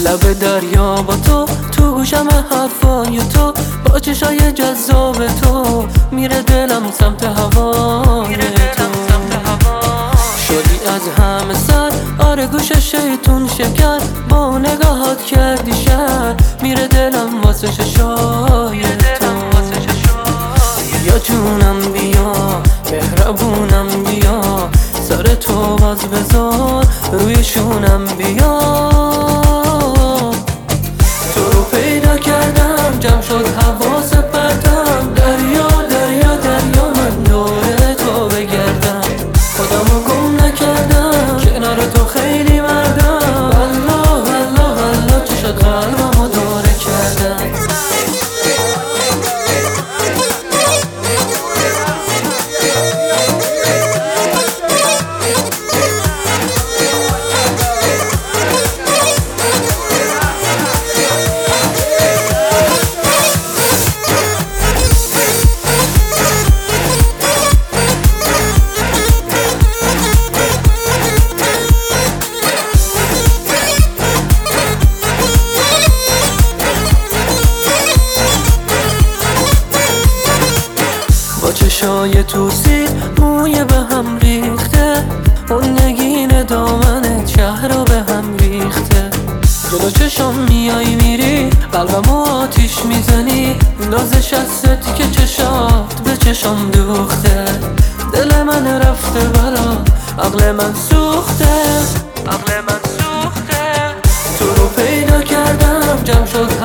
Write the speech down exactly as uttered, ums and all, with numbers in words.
لب دریا با تو، تو گوشم حرفای تو، با چشای جذاب تو میره دلم سمت هوای تو. شدی از همه سر، آره گوش شیطون شکر، با نگاهات کردی شهر، میره دلم واسه ششای تو. بیا جونم بیا، مهربونم بیا، سر تو باز بذار روی شونم بیا. تو رو پیدا کردم، جمع شد حواس پرتم، دریا دریا دریا من دور تو بگردم، خودمو گم نکردم، کنار تو خیلی مردم. والله والله والله چه شد قلبمو دوره کردم. با چشای توسی، موی به هم ریخته، اون نگین دامنت شهر رو به هم ریخته. جلو چشم میای میری، قلبمو آتیش میزنی، نازش از ستی که چشات به چشم دوخته. دل من رفته برا، عقل من سوخته، عقل من سوخته. تو رو پیدا کردم، جمع شد